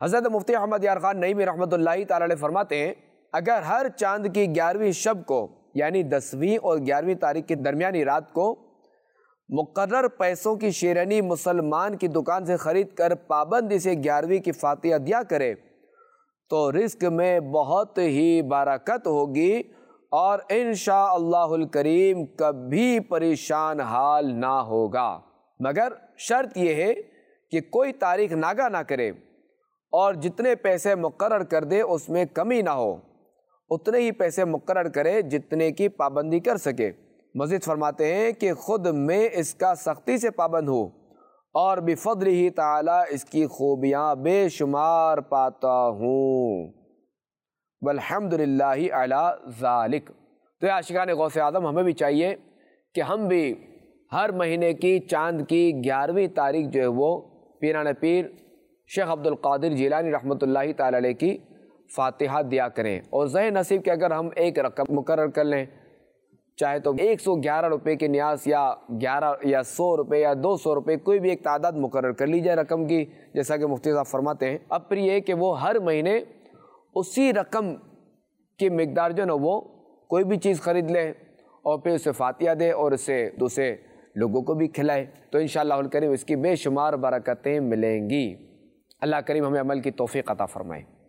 حضرت مفتی احمد یار خان نعیمی رحمۃ اللہ تعالی علیہ فرماتے ہیں اگر ہر چاند کی 11ویں شب کو یعنی 10ویں اور 11ویں تاریخ کی درمیانی رات کو مقرر پیسوں کی شیرنی مسلمان کی دکان سے خرید کر پابندی سے 11ویں کی فاتحہ دیا کرے تو رزق میں بہت ہی برکت ہوگی اور انشاءاللہ الکریم کبھی پریشان حال نہ ہوگا، مگر شرط یہ ہے کہ کوئی تاریخ ناگہ نہ کرے اور جتنے پیسے مقرر کر دے اس میں کمی نہ ہو، اتنے ہی پیسے مقرر کرے جتنے کی پابندی کر سکے۔ مزید فرماتے ہیں کہ خود میں اس کا سختی سے پابند ہوں اور بفضلہ تعالی اس کی خوبیاں بے شمار پاتا ہوں، والحمدللہ علی ذالک۔ تو یہ عاشقان غوث اعظم ہمیں بھی چاہیے کہ ہم بھی ہر مہینے کی چاند کی 11ویں تاریخ جو ہے وہ پیران پیر شیخ عبد القادر جیلانی رحمۃ اللہ تعالی علیہ کی فاتحہ دیا کریں، اور ذہن نصیب کہ اگر ہم ایک رقم مقرر کر لیں، چاہے تو 111 روپے کے نیاز یا 11 یا 100 روپے یا 200 روپے کوئی بھی ایک تعداد مقرر کر لی جائے رقم کی، جیسا کہ مفتی صاحب فرماتے ہیں، اب پھر یہ کہ وہ ہر مہینے اسی رقم کی مقدار جو نا وہ کوئی بھی چیز خرید لے اور پھر اسے فاتحہ دے اور اسے دوسرے لوگوں کو بھی کھلائے، تو انشاءاللہ الکریم اس کی بے شمار برکتیں ملیں گی۔ اللہ کریم ہمیں عمل کی توفیق عطا فرمائے۔